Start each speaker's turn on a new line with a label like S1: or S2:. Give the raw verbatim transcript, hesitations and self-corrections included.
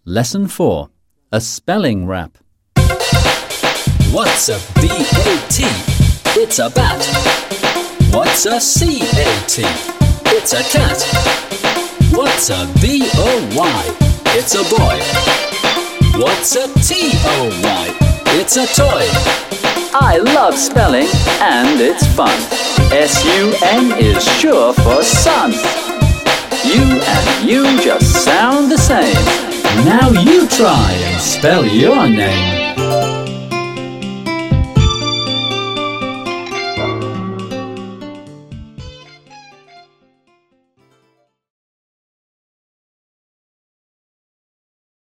S1: Lesson four. A spelling rap.
S2: What's a B A T? It's a bat. What's a C A T? It's a cat. What's a B O Y? It's a boy. What's a T O Y? It's a toy.
S1: I love spelling and it's fun. S U N is sure for sun. You and you just sound the same. Now you try and spell your name.